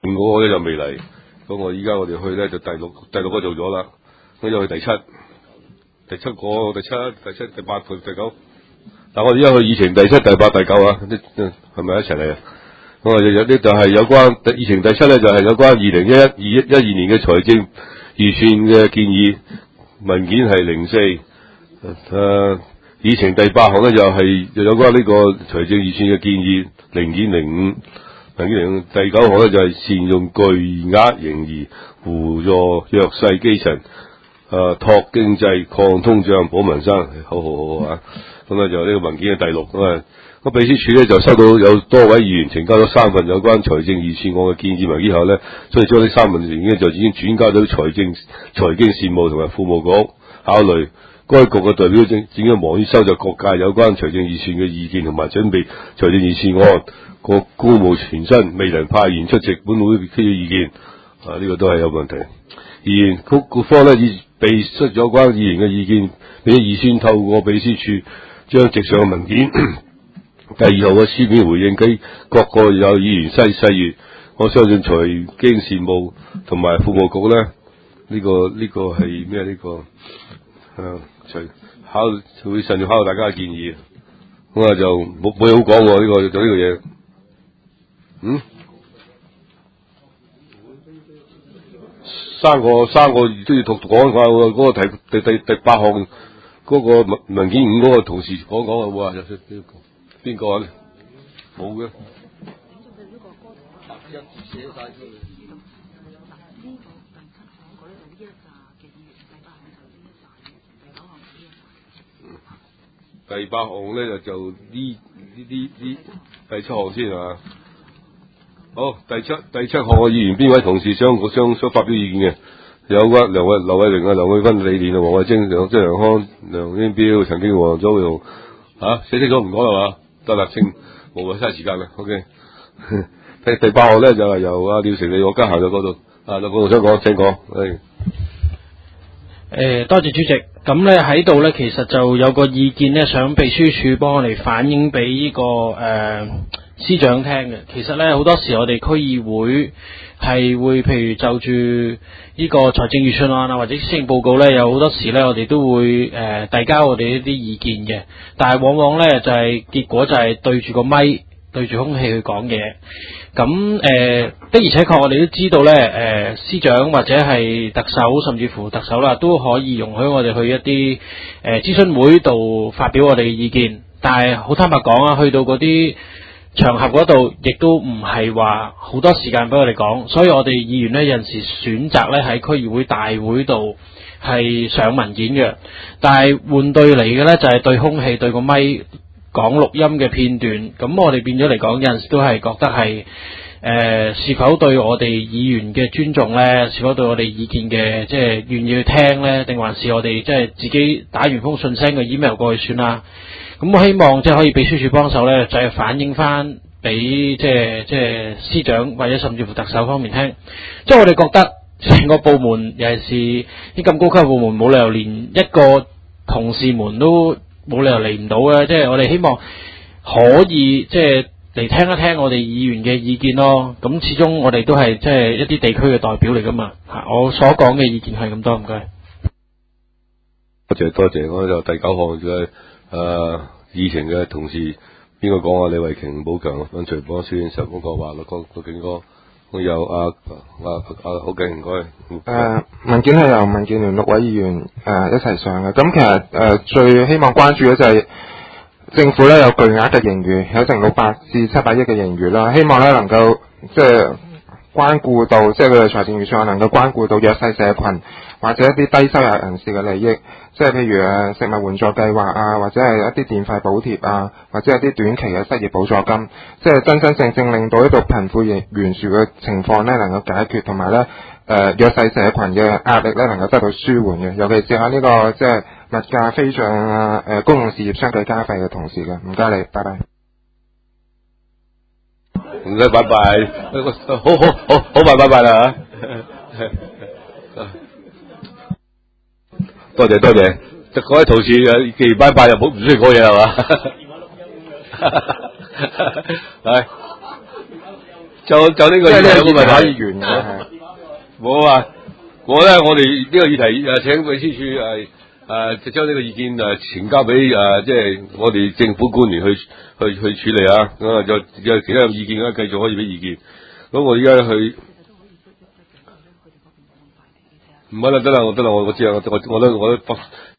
5個咧就未嚟，咁我依家我哋去咧就第六個做咗啦，咁就去第七個、第七、第八、第九。但我哋而家去議程第7、第8、第9啊，係咪一齊嚟啊？咁啊有啲就係有關議程第7咧，就係有關2011-2012年嘅財政預算嘅建議文件係04。議程第8項咧就係有關呢個財政預算嘅建議0.05。第9項咧就係善用巨額盈餘扶助弱勢基層，托經濟、抗通脹、保民生，好啊！咁咧就呢個文件嘅第6啊。咁秘書處咧就收到有多位議員呈交咗3份有關財政預算案嘅建議文件後咧，所以將呢3份文件就已經轉交到財經事務同埋庫務局考慮。該局嘅代表正在忙於收集各界有關財政預算嘅意見，同埋準備財政預算案。個公務全身未能派員出席本會嘅意見，呢個都係有問題。議員局方咧已備出有關議員嘅意見，並且預先透過秘書處將直上嘅文件第2號嘅書面回應給各個有議員細閱。我相信財經事務同埋庫務局咧，呢個係咩？會慎重考慮大家嘅建議。咁啊就冇嘢好講喎，呢個嘢。三個都要讀講下喎。嗰個第8項嗰個文件5嗰個同事講啊，好啊，邊個啊？冇嘅。第8項咧就呢第7項先係嘛？好，第7項嘅議員邊位同事想發表意見嘅？有關劉偉榮啊、梁美芬、李連啊、黃慧晶、張良康、梁英標、陳經黃、周永寫清楚唔講啦嘛？得啦，冇嘥時間啦。OK。第8項咧就係由廖成利、郭家麒喺嗰度想講，請講。 多謝主席。咁咧喺度咧，其實就有個意見咧，想秘書處幫我哋反映俾呢個司長聽嘅。其實咧好多時我哋區議會係會譬如就住呢個財政預算案啊，或者施政報告咧，有好多時咧我哋都會遞交我哋一啲意見嘅，但係往往咧就係結果就係對住個咪對住空氣去講嘢。咁的而且確我哋都知道咧，司長或者係特首，甚至乎特首啦，都可以容許我哋去一啲諮詢會度發表我哋嘅意見。但係好坦白講啊，去到嗰啲場合嗰度，亦都唔係話好多時間俾我哋講，所以我哋議員咧有陣時選擇咧喺區議會大會度係上文件嘅，但係換對嚟嘅咧就係對空氣對個咪講錄音嘅片段。咁我哋變咗嚟講，有陣時都係覺得係是否對我哋議員嘅尊重咧，是否對我哋意見嘅即係願意去聽咧，定還是我哋即係自己打完封信 send 個 email 過去算啦。咁我希望即係可以秘書處幫手咧，就係反映翻俾即係司長或者甚至乎特首方面聽。即係我哋覺得成個部門，尤其是啲咁高級部門，冇理由連一個同事們都冇理由嚟唔到嘅。即係我哋希望可以即係嚟聽一聽我哋議員嘅意見咯。咁始終我哋都係即係一啲地區嘅代表嚟噶嘛。我所講嘅意見係咁多，唔該。 多謝。我就第9項嘅議程嘅同事邊個講啊？李慧瓊、寶強、溫徐波、蕭遠石、嗰個話陸景哥，我有好嘅，唔該。 文件係由民建聯6位議員一齊上嘅。咁其實最希望關注嘅就係政府咧有巨額嘅盈餘，有成600至700億嘅盈餘啦。希望咧能夠即係關顧到即係佢哋財政預算案能夠關顧到弱勢社群或者一啲低收入人士嘅利益，即係譬如食物援助計劃啊，或者係一啲電費補貼啊，或者係一啲短期嘅失業補助金，即係真正令到呢度貧富懸殊嘅情況咧能夠解決，同埋咧弱勢社群嘅壓力咧能夠得到舒緩嘅，尤其是喺呢個即係物價飛漲啊，公用事業相繼加費嘅同時嘅。唔該你，拜拜。 唔使拜拜，好快拜拜啦嚇！多謝，各位同事既然拜拜又唔需要講嘢係嘛？係就呢個議題有冇問題？ 可以完嘅。 冇啊！我哋呢個議題請秘書處就將呢個意見呈交俾即係我哋政府官員去處理啊。咁啊，有其他有意見嘅繼續可以俾意見。咁我而家去唔係啦，得啦，我知啦，我都